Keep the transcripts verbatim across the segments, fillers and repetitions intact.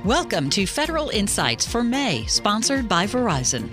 Welcome to Federal Insights for May, sponsored by Verizon.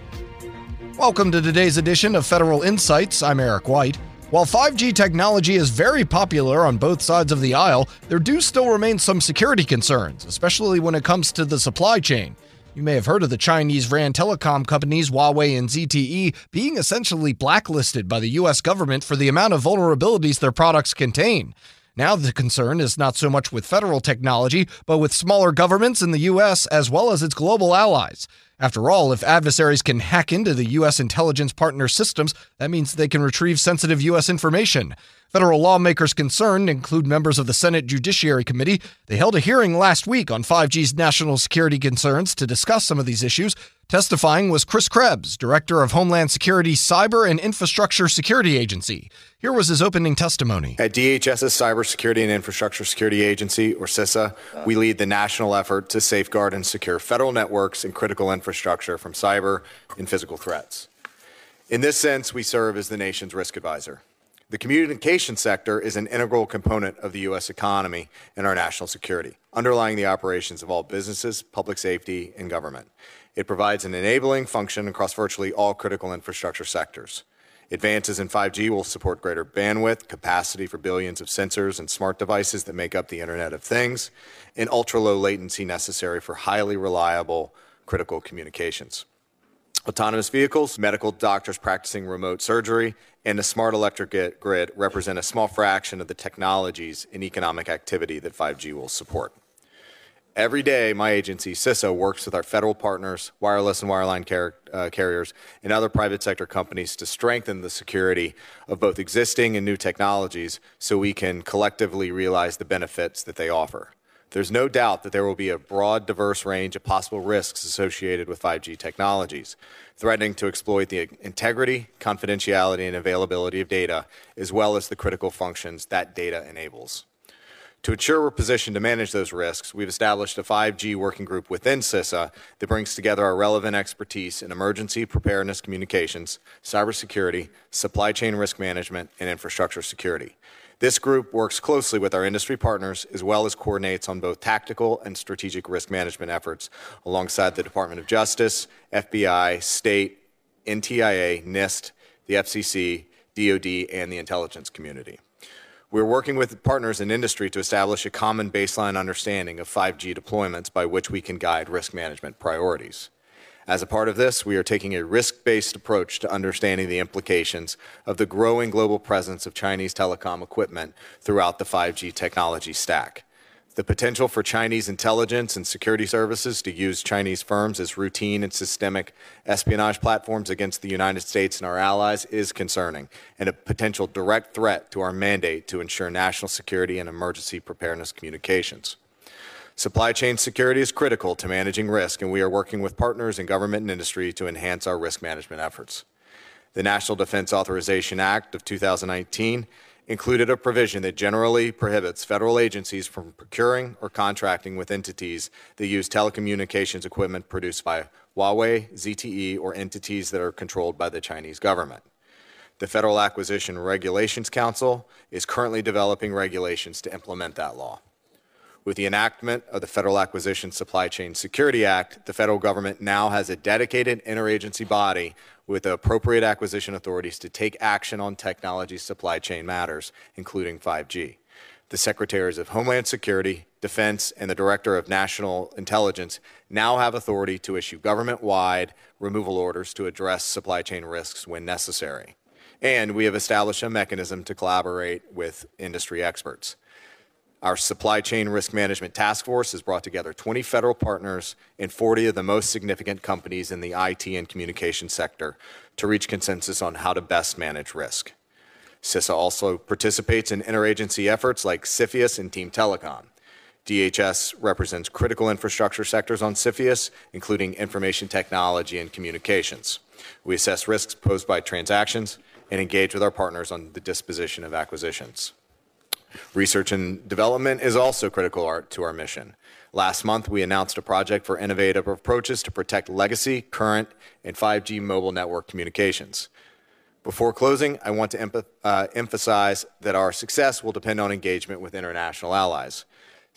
Welcome to today's edition of Federal Insights. I'm Eric White. While five G technology is very popular on both sides of the aisle, there do still remain some security concerns, especially when it comes to the supply chain. You may have heard of the Chinese-ran telecom companies Huawei and Z T E being essentially blacklisted by the U S government for the amount of vulnerabilities their products contain. Now the concern is not so much with federal technology, but with smaller governments in the U S as well as its global allies. After all, if adversaries can hack into the U S intelligence partner systems, that means they can retrieve sensitive U S information. Federal lawmakers concerned include members of the Senate Judiciary Committee. They held a hearing last week on five G's national security concerns to discuss some of these issues. Testifying was Chris Krebs, Director of Homeland Security's Cyber and Infrastructure Security Agency. Here was his opening testimony. At DHS's Cybersecurity and Infrastructure Security Agency, or CISA, we lead the national effort to safeguard and secure federal networks and critical infrastructure from cyber and physical threats. In this sense, we serve as the nation's risk advisor. The communication sector is an integral component of the U S economy and our national security, underlying the operations of all businesses, public safety, and government. It provides an enabling function across virtually all critical infrastructure sectors. Advances in five G will support greater bandwidth, capacity for billions of sensors and smart devices that make up the Internet of Things, and ultra-low latency necessary for highly reliable critical communications. Autonomous vehicles, medical doctors practicing remote surgery, and the smart electric grid represent a small fraction of the technologies and economic activity that five G will support. Every day, my agency, CISA, works with our federal partners, wireless and wireline car- uh, carriers, and other private sector companies to strengthen the security of both existing and new technologies so we can collectively realize the benefits that they offer. There's no doubt that there will be a broad, diverse range of possible risks associated with five G technologies, threatening to exploit the integrity, confidentiality, and availability of data, as well as the critical functions that data enables. To ensure we're positioned to manage those risks, we've established a five G working group within CISA that brings together our relevant expertise in emergency preparedness communications, cybersecurity, supply chain risk management, and infrastructure security. This group works closely with our industry partners as well as coordinates on both tactical and strategic risk management efforts alongside the Department of Justice, F B I, state, N T I A, NIST, the F C C, D O D, and the intelligence community. We're working with partners in industry to establish a common baseline understanding of five G deployments by which we can guide risk management priorities. As a part of this, we are taking a risk-based approach to understanding the implications of the growing global presence of Chinese telecom equipment throughout the five G technology stack. The potential for Chinese intelligence and security services to use Chinese firms as routine and systemic espionage platforms against the United States and our allies is concerning, and a potential direct threat to our mandate to ensure national security and emergency preparedness communications. Supply chain security is critical to managing risk, and we are working with partners in government and industry to enhance our risk management efforts. The National Defense Authorization Act of two thousand nineteen included a provision that generally prohibits federal agencies from procuring or contracting with entities that use telecommunications equipment produced by Huawei, Z T E, or entities that are controlled by the Chinese government. The Federal Acquisition Regulations Council is currently developing regulations to implement that law. With the enactment of the Federal Acquisition Supply Chain Security Act, the federal government now has a dedicated interagency body with appropriate acquisition authorities to take action on technology supply chain matters, including five G. The Secretaries of Homeland Security, Defense, and the Director of National Intelligence now have authority to issue government-wide removal orders to address supply chain risks when necessary. And we have established a mechanism to collaborate with industry experts. Our Supply Chain Risk Management Task Force has brought together twenty federal partners and forty of the most significant companies in the I T and communication sector to reach consensus on how to best manage risk. CISA also participates in interagency efforts like CFIUS and Team Telecom. D H S represents critical infrastructure sectors on CFIUS, including information technology and communications. We assess risks posed by transactions and engage with our partners on the disposition of acquisitions. Research and development is also critical to our mission. Last month, we announced a project for innovative approaches to protect legacy, current, and five G mobile network communications. Before closing, I want to emph- uh, emphasize that our success will depend on engagement with international allies.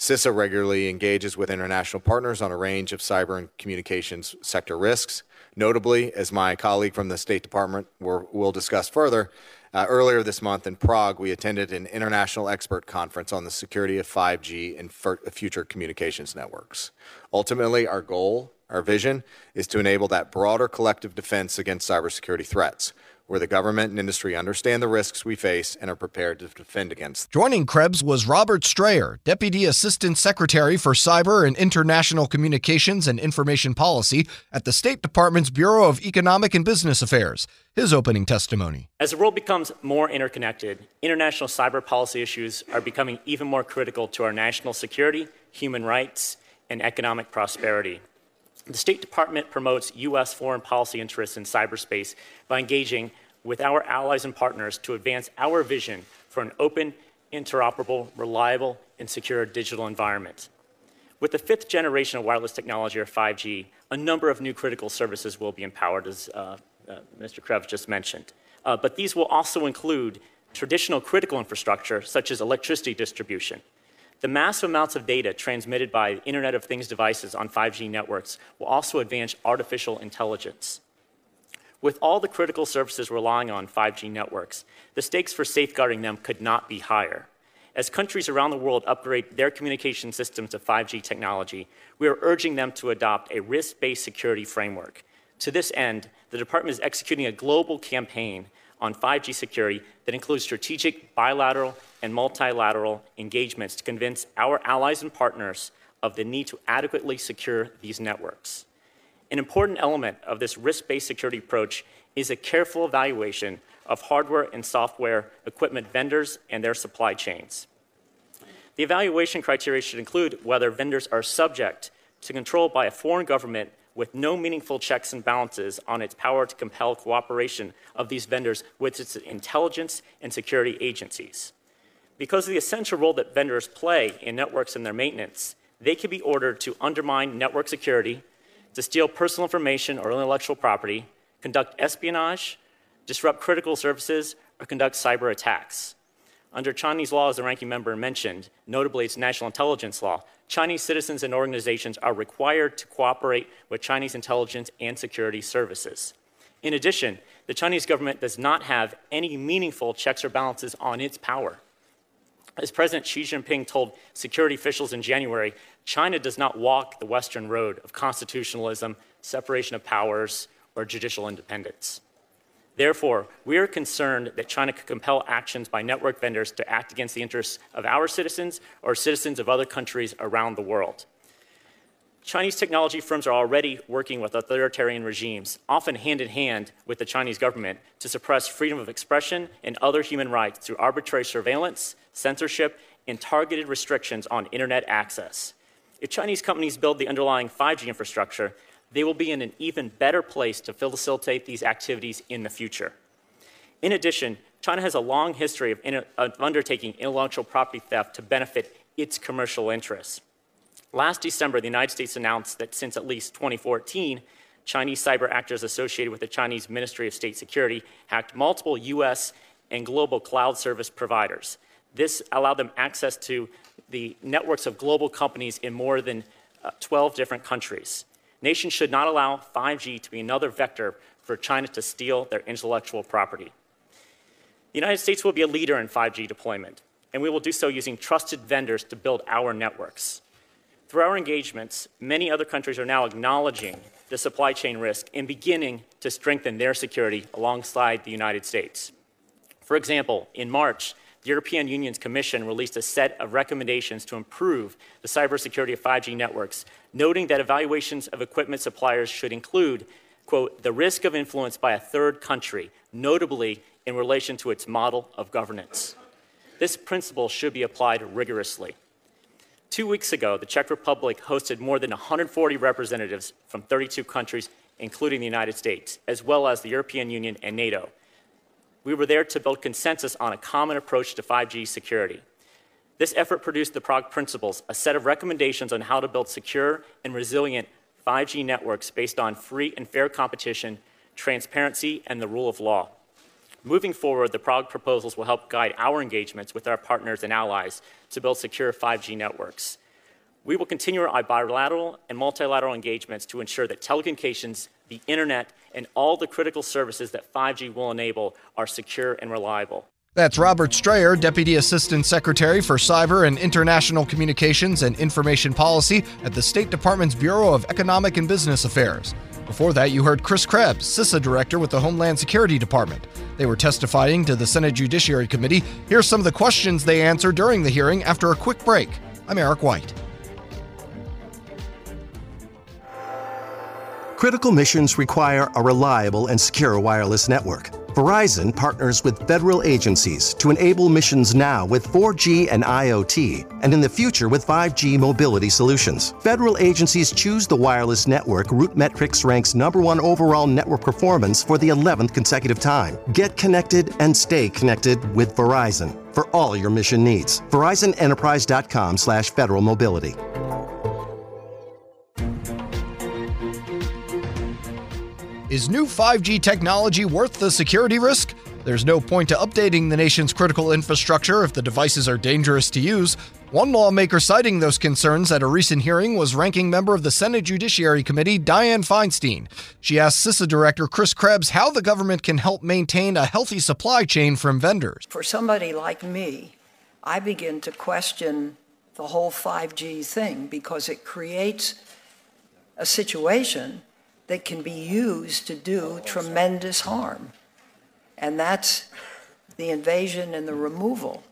CISA regularly engages with international partners on a range of cyber and communications sector risks. Notably, as my colleague from the State Department will discuss further, uh, earlier this month in Prague, we attended an international expert conference on the security of five G and future communications networks. Ultimately, our goal, our vision, is to enable that broader collective defense against cybersecurity threats, where the government and industry understand the risks we face and are prepared to defend against. Joining Krebs was Robert Strayer, Deputy Assistant Secretary for Cyber and International Communications and Information Policy at the State Department's Bureau of Economic and Business Affairs. His opening testimony. As the world becomes more interconnected, international cyber policy issues are becoming even more critical to our national security, human rights, and economic prosperity. The State Department promotes U S foreign policy interests in cyberspace by engaging with our allies and partners to advance our vision for an open, interoperable, reliable, and secure digital environment. With the fifth generation of wireless technology, or five G, a number of new critical services will be empowered, as uh, uh, Mister Krebs just mentioned. Uh, but these will also include traditional critical infrastructure, such as electricity distribution. The massive amounts of data transmitted by Internet of Things devices on five G networks will also advance artificial intelligence. With all the critical services relying on five G networks, the stakes for safeguarding them could not be higher. As countries around the world upgrade their communication systems to five G technology, we are urging them to adopt a risk-based security framework. To this end, the Department is executing a global campaign on five G security that includes strategic bilateral and multilateral engagements to convince our allies and partners of the need to adequately secure these networks. An important element of this risk-based security approach is a careful evaluation of hardware and software equipment vendors and their supply chains. The evaluation criteria should include whether vendors are subject to control by a foreign government with no meaningful checks and balances on its power to compel cooperation of these vendors with its intelligence and security agencies. Because of the essential role that vendors play in networks and their maintenance, they can be ordered to undermine network security, to steal personal information or intellectual property, conduct espionage, disrupt critical services, or conduct cyber attacks. Under Chinese law, as the ranking member mentioned, notably its national intelligence law, Chinese citizens and organizations are required to cooperate with Chinese intelligence and security services. In addition, the Chinese government does not have any meaningful checks or balances on its power. As President Xi Jinping told security officials in January, China does not walk the Western road of constitutionalism, separation of powers, or judicial independence. Therefore, we are concerned that China could compel actions by network vendors to act against the interests of our citizens or citizens of other countries around the world. Chinese technology firms are already working with authoritarian regimes, often hand in hand with the Chinese government, to suppress freedom of expression and other human rights through arbitrary surveillance, censorship, and targeted restrictions on internet access. If Chinese companies build the underlying five G infrastructure, they will be in an even better place to facilitate these activities in the future. In addition, China has a long history of, inter- of undertaking intellectual property theft to benefit its commercial interess. Last December, the United States announced that since at least twenty fourteen, Chinese cyber actors associated with the Chinese Ministry of State Security hacked multiple U S and global cloud service providers. This allowed them access to the networks of global companies in more than uh, twelve different countries. Nations should not allow five G to be another vector for China to steal their intellectual property. The United States will be a leader in five G deployment, and we will do so using trusted vendors to build our networks. Through our engagements, many other countries are now acknowledging the supply chain risk and beginning to strengthen their security alongside the United States. For example, in March, the European Union's Commission released a set of recommendations to improve the cybersecurity of five G networks, noting that evaluations of equipment suppliers should include, quote, the risk of influence by a third country, notably in relation to its model of governance. This principle should be applied rigorously. Two weeks ago, the Czech Republic hosted more than one hundred forty representatives from thirty-two countries, including the United States, as well as the European Union and NATO. We were there to build consensus on a common approach to five G security. This effort produced the Prague Principles, a set of recommendations on how to build secure and resilient five G networks based on free and fair competition, transparency, and the rule of law. Moving forward, the Prague proposals will help guide our engagements with our partners and allies to build secure five G networks. We will continue our bilateral and multilateral engagements to ensure that telecommunications, the internet, and all the critical services that five G will enable are secure and reliable. That's Robert Strayer, Deputy Assistant Secretary for Cyber and International Communications and Information Policy at the State Department's Bureau of Economic and Business Affairs. Before that, you heard Chris Krebs, CISA Director with the Homeland Security Department. They were testifying to the Senate Judiciary Committee. Here's some of the questions they answered during the hearing after a quick break. I'm Eric White. Critical missions require a reliable and secure wireless network. Verizon partners with federal agencies to enable missions now with four G and IoT, and in the future with five G mobility solutions. Federal agencies choose the wireless network RootMetrics ranks number one overall network performance for the eleventh consecutive time. Get connected and stay connected with Verizon for all your mission needs. Verizon Enterprise dot com slash federal mobility. Is new five G technology worth the security risk? There's no point to updating the nation's critical infrastructure if the devices are dangerous to use. One lawmaker citing those concerns at a recent hearing was ranking member of the Senate Judiciary Committee, Dianne Feinstein. She asked CISA Director Chris Krebs how the government can help maintain a healthy supply chain from vendors. For somebody like me, I begin to question the whole five G thing because it creates a situation that can be used to do tremendous harm. And that's the invasion and the removal.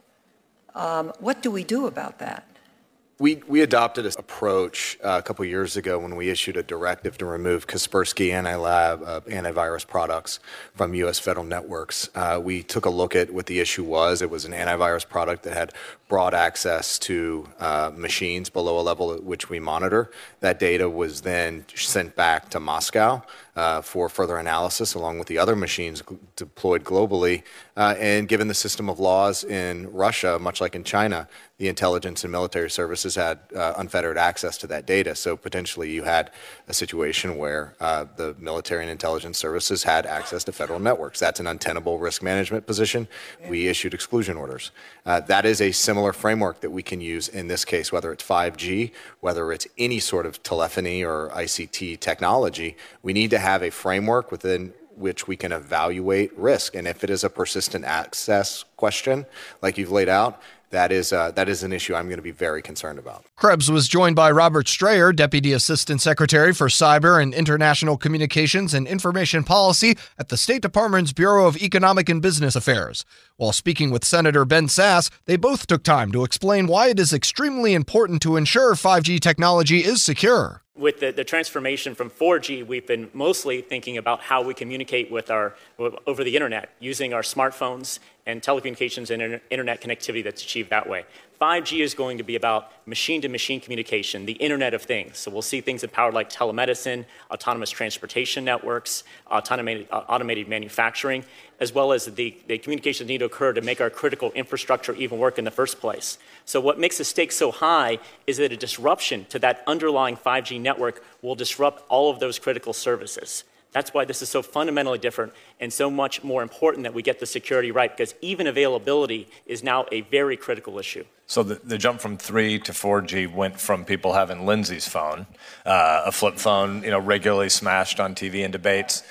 Um, what do we do about that? We, we adopted an approach uh, a couple years ago when we issued a directive to remove Kaspersky Antilab uh, antivirus products from U S federal networks. Uh, we took a look at what the issue was. It was an antivirus product that had broad access to uh, machines below a level at which we monitor. That data was then sent back to Moscow uh, for further analysis along with the other machines g- deployed globally. Uh, and given the system of laws in Russia, much like in China, the intelligence and military services had uh, unfettered access to that data. So potentially you had a situation where uh, the military and intelligence services had access to federal networks. That's an untenable risk management position. We issued exclusion orders. Uh, that is a similar framework that we can use in this case, whether it's five G, whether it's any sort of telephony or I C T technology. We need to have a framework within which we can evaluate risk. And if it is a persistent access question, like you've laid out, That is uh, that is an issue I'm going to be very concerned about. Krebs was joined by Robert Strayer, Deputy Assistant Secretary for Cyber and International Communications and Information Policy at the State Department's Bureau of Economic and Business Affairs. While speaking with Senator Ben Sasse, they both took time to explain why it is extremely important to ensure five G technology is secure. With the, the transformation from four G, we've been mostly thinking about how we communicate with our over the internet, using our smartphones and telecommunications and inter- internet connectivity that's achieved that way. five G is going to be about machine-to-machine communication, the Internet of Things. So we'll see things empowered like telemedicine, autonomous transportation networks, automated, uh, automated manufacturing, as well as the, the communications need to occur to make our critical infrastructure even work in the first place. So what makes the stakes so high is that a disruption to that underlying five G network will disrupt all of those critical services. That's why this is so fundamentally different and so much more important that we get the security right, because even availability is now a very critical issue. So the, the jump from three to four G went from people having Lindsay's phone, uh, a flip phone, you know, regularly smashed on T V and debates,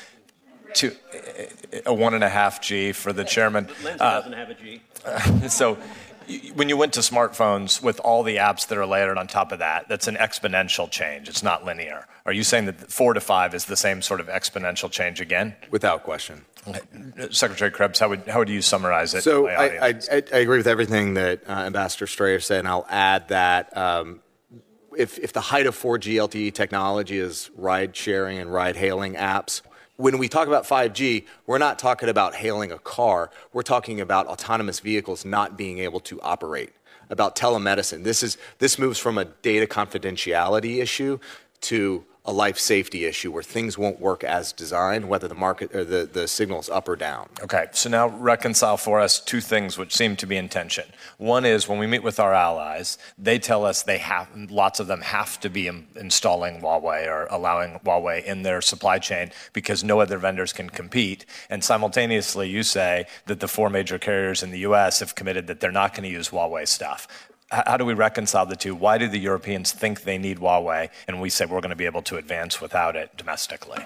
to a one and a half G for the chairman. But Lindsay uh, doesn't have a G. Uh, so when you went to smartphones with all the apps that are layered on top of that, that's an exponential change. It's not linear. Are you saying that four to five is the same sort of exponential change again? Without question. Okay. Secretary Krebs, how would how would you summarize it? So I, I, I, I agree with everything that uh, Ambassador Strayer said, and I'll add that um, if, if the height of four G L T E technology is ride-sharing and ride-hailing apps, when we talk about five G, we're not talking about hailing a car. We're talking about autonomous vehicles not being able to operate, about telemedicine. This is this moves from a data confidentiality issue to a life safety issue where things won't work as designed, whether the market or the, the signal's up or down. Okay, so now reconcile for us two things which seem to be in tension. One is when we meet with our allies, they tell us they have, lots of them have to be in, installing Huawei or allowing Huawei in their supply chain because no other vendors can compete. And simultaneously, you say that the four major carriers in the U S have committed that they're not going to use Huawei stuff. How do we reconcile the two? Why do the Europeans think they need Huawei, and we say we're going to be able to advance without it domestically?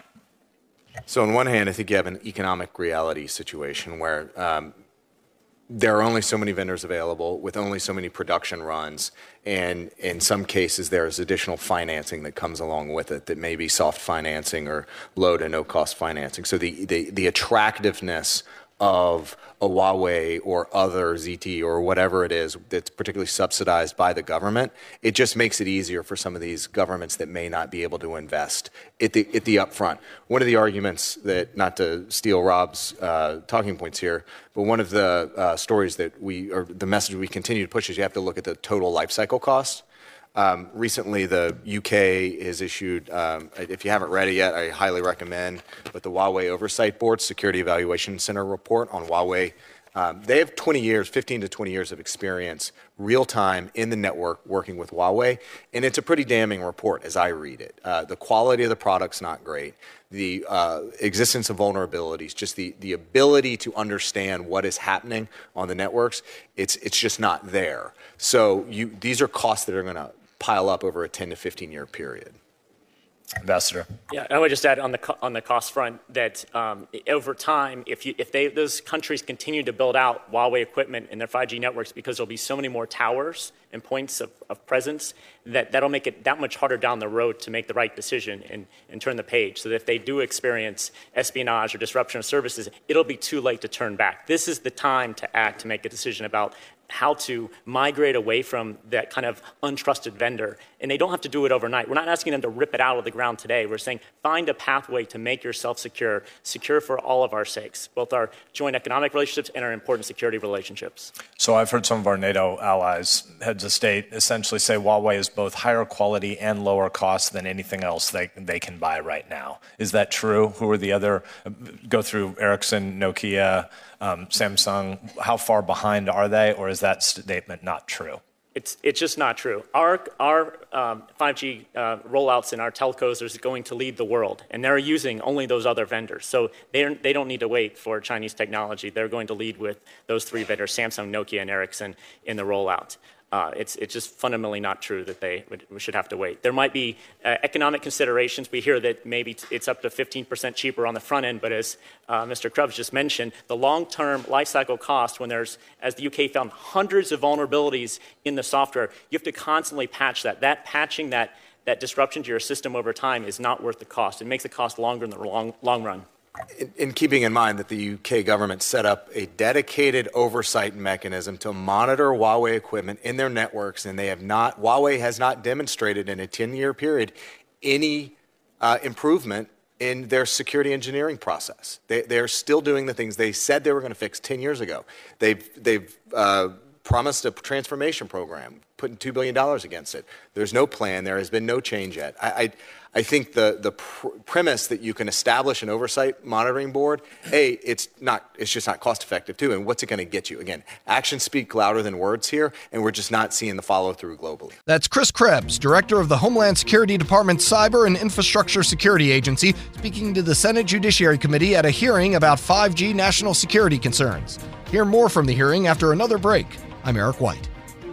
So on one hand, I think you have an economic reality situation where um, there are only so many vendors available with only so many production runs, and in some cases there's additional financing that comes along with it that may be soft financing or low to no cost financing. So the, the, the attractiveness of a Huawei or other Z T E or whatever it is that's particularly subsidized by the government, it just makes it easier for some of these governments that may not be able to invest at the, at the upfront. One of the arguments that, not to steal Rob's uh, talking points here, but one of the uh, stories that we, or the message we continue to push is you have to look at the total life cycle cost. Um, recently, the U K has issued, um, if you haven't read it yet, I highly recommend, but the Huawei Oversight Board Security Evaluation Center report on Huawei. Um, they have twenty years, fifteen to twenty years of experience, real time in the network working with Huawei, and it's a pretty damning report as I read it. Uh, the quality of the product's not great. The uh, existence of vulnerabilities, just the, the ability to understand what is happening on the networks, it's, it's just not there. So you, these are costs that are going to pile up over a ten to fifteen year period. Ambassador. Yeah, I would just add on the co- on the cost front that um, over time, if you if they those countries continue to build out Huawei equipment in their five G networks, because there'll be so many more towers and points of, of presence, that that'll make it that much harder down the road to make the right decision and, and turn the page. So that if they do experience espionage or disruption of services, it'll be too late to turn back. This is the time to act, to make a decision about how to migrate away from that kind of untrusted vendor. And they don't have to do it overnight. We're not asking them to rip it out of the ground today. We're saying find a pathway to make yourself secure, secure for all of our sakes, both our joint economic relationships and our important security relationships. So I've heard some of our NATO allies, heads of state, essentially say Huawei is both higher quality and lower cost than anything else they, they can buy right now. Is that true? Who are the other, go through Ericsson, Nokia, um, Samsung, how far behind are they, or is that statement not true? It's it's just not true. Our our um, five G uh, rollouts in our telcos is going to lead the world, and they're using only those other vendors. So they they don't need to wait for Chinese technology. They're going to lead with those three vendors: Samsung, Nokia, and Ericsson in the rollout. Uh, it's it's just fundamentally not true that they would, we should have to wait. There might be uh, economic considerations. We hear that maybe it's up to fifteen percent cheaper on the front end, but as uh, Mister Krebs just mentioned, the long-term life cycle cost, when there's, as the U K found, hundreds of vulnerabilities in the software, you have to constantly patch that. That patching that that disruption to your system over time is not worth the cost. It makes the cost longer in the long long run. In, in keeping in mind that the U K government set up a dedicated oversight mechanism to monitor Huawei equipment in their networks, and they have not, Huawei has not demonstrated in a ten year period any uh, improvement in their security engineering process. They, they're still doing the things they said they were going to fix ten years ago. They've, they've uh, promised a transformation program, putting two billion dollars against it. There's no plan. There has been no change yet. I, I, I think the, the pr- premise that you can establish an oversight monitoring board, A, it's not, it's just not cost effective too. And what's it going to get you? Again, actions speak louder than words here, and we're just not seeing the follow through globally. That's Chris Krebs, Director of the Homeland Security Department's Cyber and Infrastructure Security Agency, speaking to the Senate Judiciary Committee at a hearing about five G national security concerns. Hear more from the hearing after another break. I'm Eric White.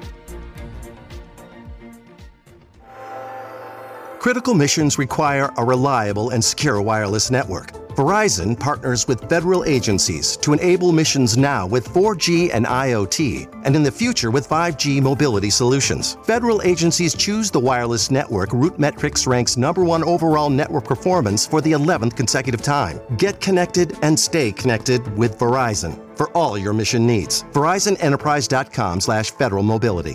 Critical missions require a reliable and secure wireless network. Verizon partners with federal agencies to enable missions now with four G and I O T, and in the future with five G mobility solutions. Federal agencies choose the wireless network RootMetrics ranks number one overall network performance for the eleventh consecutive time. Get connected and stay connected with Verizon for all your mission needs. Verizon Enterprise dot com slash federal mobility.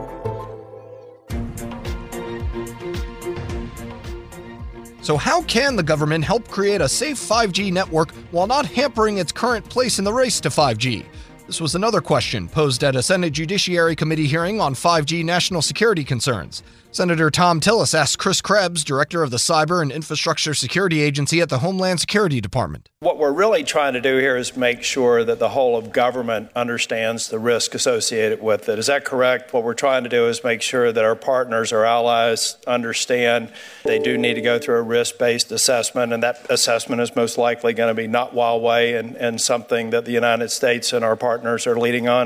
So how can the government help create a safe five G network while not hampering its current place in the race to five G? This was another question posed at a Senate Judiciary Committee hearing on five G national security concerns. Senator Thom Tillis asked Chris Krebs, Director of the Cyber and Infrastructure Security Agency at the Homeland Security Department. What we're really trying to do here is make sure that the whole of government understands the risk associated with it. Is that correct? What we're trying to do is make sure that our partners, our allies, understand they do need to go through a risk-based assessment, and that assessment is most likely going to be not Huawei and, and something that the United States and our partners are leading on. Is that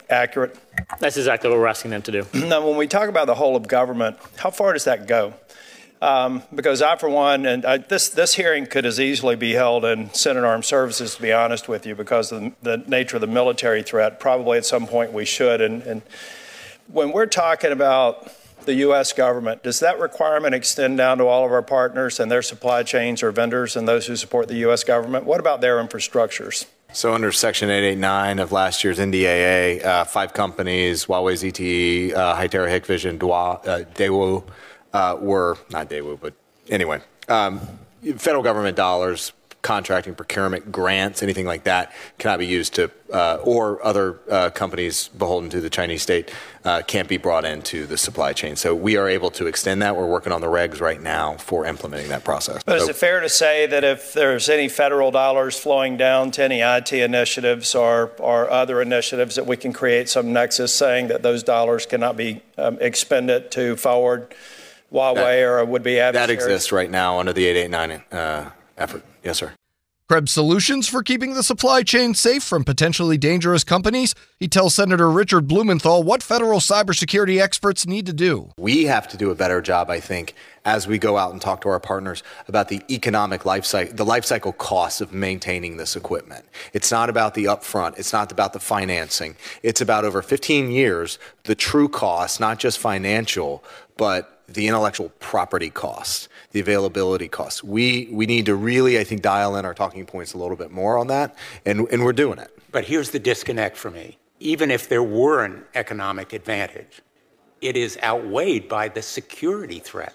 accurate? That's exactly what we're asking them to do. Now, when we talk about the whole of government, how far does that go? Um, because I, for one, and I, this this hearing could as easily be held in Senate Armed Services, to be honest with you, because of the, the nature of the military threat. Probably at some point we should. And, and when we're talking about the U S government, does that requirement extend down to all of our partners and their supply chains or vendors and those who support the U S government? What about their infrastructures? So under Section eight eighty-nine of last year's N D A A, uh, five companies, Huawei, Z T E, uh, Hytera, Hikvision, Dwa, uh, Daewoo, uh, were, not Daewoo, but anyway, um, federal government dollars, contracting, procurement, grants, anything like that cannot be used to, uh, or other uh, companies beholden to the Chinese state uh, can't be brought into the supply chain. So we are able to extend that. We're working on the regs right now for implementing that process. But so, is it fair to say that if there's any federal dollars flowing down to any I T initiatives or, or other initiatives, that we can create some nexus saying that those dollars cannot be um, expended to forward Huawei that, or would-be adversaries? That exists right now under the eight eighty-nine uh, effort. Yes, sir. Krebs solutions for keeping the supply chain safe from potentially dangerous companies? He tells Senator Richard Blumenthal what federal cybersecurity experts need to do. We have to do a better job, I think, as we go out and talk to our partners about the economic life cycle, the life cycle costs of maintaining this equipment. It's not about the upfront. It's not about the financing. It's about over fifteen years, the true cost, not just financial, but the intellectual property costs, the availability costs. We we need to really, I think, dial in our talking points a little bit more on that, and, and we're doing it. But here's the disconnect for me. Even if there were an economic advantage, it is outweighed by the security threat.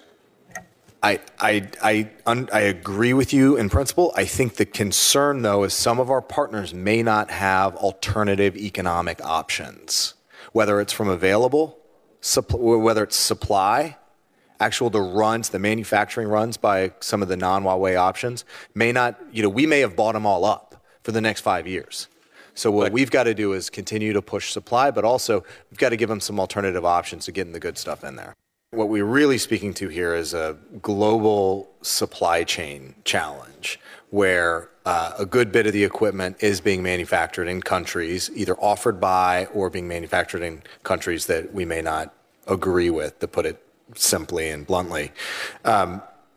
I I I, un, I agree with you in principle. I think the concern, though, is some of our partners may not have alternative economic options, whether it's from available, supp- whether it's supply, actual the runs, the manufacturing runs by some of the non-Huawei options may not, you know, we may have bought them all up for the next five years. So what but, we've got to do is continue to push supply, but also we've got to give them some alternative options to getting the good stuff in there. What we're really speaking to here is a global supply chain challenge where uh, a good bit of the equipment is being manufactured in countries either offered by or being manufactured in countries that we may not agree with, to put it simply and bluntly. Um,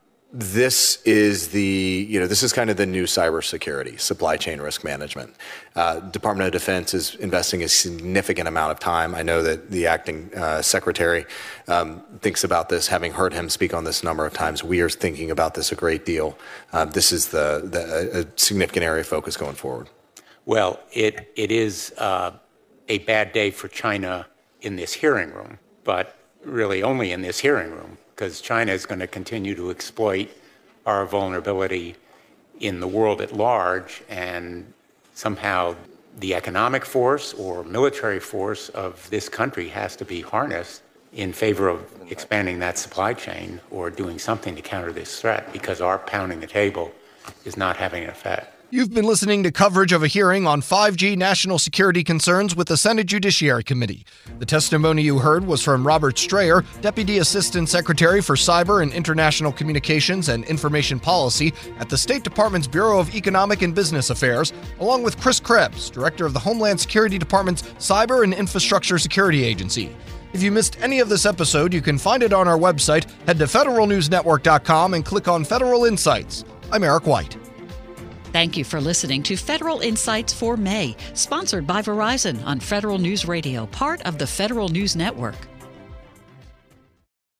this is the, you know, this is kind of the new cybersecurity, supply chain risk management. Uh, Department of Defense is investing a significant amount of time. I know that the acting uh, secretary um, thinks about this, having heard him speak on this a number of times. We are thinking about this a great deal. Uh, this is the, the a significant area of focus going forward. Well, it it is uh, a bad day for China in this hearing room, but really only in this hearing room, because China is going to continue to exploit our vulnerability in the world at large, and somehow the economic force or military force of this country has to be harnessed in favor of expanding that supply chain or doing something to counter this threat, because our pounding the table is not having an effect. You've been listening to coverage of a hearing on five G national security concerns with the Senate Judiciary Committee. The testimony you heard was from Robert Strayer, Deputy Assistant Secretary for Cyber and International Communications and Information Policy at the State Department's Bureau of Economic and Business Affairs, along with Chris Krebs, Director of the Homeland Security Department's Cyber and Infrastructure Security Agency. If you missed any of this episode, you can find it on our website. Head to federal news network dot com and click on Federal Insights. I'm Eric White. Thank you for listening to Federal Insights for May, sponsored by Verizon on Federal News Radio, part of the Federal News Network.